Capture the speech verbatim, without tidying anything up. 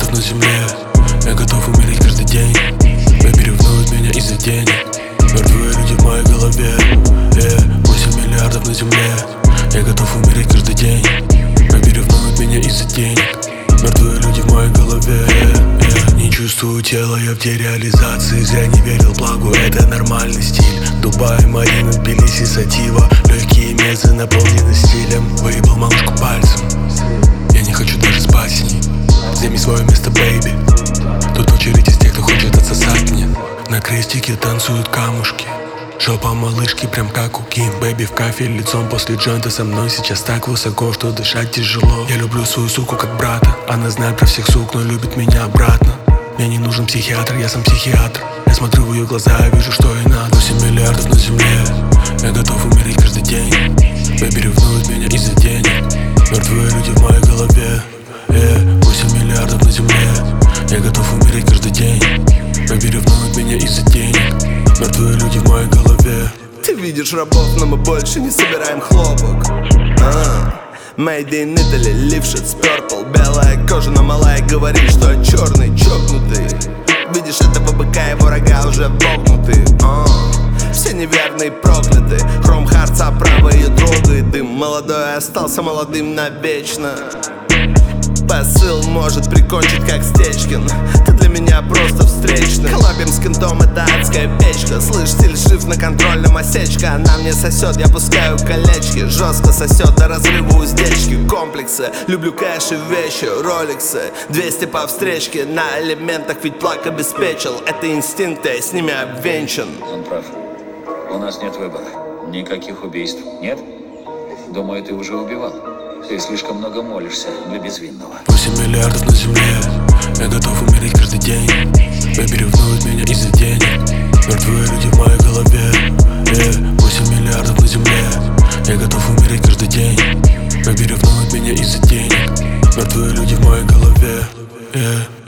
миллиардов на земле. Я готов умереть каждый день. Бэби ревнуют меня из-за денег. Мертвые люди в моей голове. восемь миллиардов на земле. Я готов умереть каждый день. Бэби ревнуют меня из-за денег. Мертвые люди в моей голове. Я не чувствую тела, я в дереализации. Зря не верил благу, это нормальный стиль. Дубай, Марина, Тбилиси, Сатива. Легкие мезы наполнены стилем. Выебал малышку пальцем. Я не хочу даже спать с ней. Займи свое место, бэйби. Тут очередь из тех, кто хочет отсосать мне. На крестике танцуют камушки. Жопа малышки прям как у Ким. Бэби в кафе лицом после джойнта. Со мной сейчас так высоко, что дышать тяжело. Я люблю свою суку как брата. Она знает про всех сук, но любит меня обратно. Мне не нужен психиатр, я сам психиатр. Я смотрю в ее глаза, я вижу, что ей надо. восемь миллиардов на земле. Я готов умереть каждый день. Бэби ревнует меня из-за денег. Мертвые люди в моей голове. восемь миллиардов на земле. Я готов умереть каждый день. Бэби ревнует меня из-за денег. Мертвые люди в моей голове. Ты видишь рабов, но мы больше не собираем хлопок. а, Made in Italy, Lifshit's Purple. Белая кожа, но малая говорит, что я черный, чокнутый. Видишь этого быка, его рога уже вогнуты. а, Все неверные прокляты. Хром харца, право ее трогает дым. Молодой остался молодым навечно. Посыл может прикончить, как Стечкин. Ты для меня просто встречный. Коллабим с кентом, это адская печка. Слышь, стиль жив на контрольном, осечка. Она мне сосет, я пускаю колечки. Жестко сосет до разрыва уздечки. Комплексы, люблю кэш и вещи, роликсы. двести по встречке, на элементах ведь плак обеспечил. Это инстинкты, я с ними обвенчан. Он прав, у нас нет выбора. Никаких убийств, нет? Думаю, ты уже убивал. Ты слишком много молишься для безвинного. восемь миллиардов на земле. Я готов умереть каждый день. Бэби ревнует меня из-за денег. Мертвые люди в моей голове. восемь миллиардов на земле. Я готов умереть каждый день. Бэби ревнует меня из-за денег. Мертвые люди в моей голове.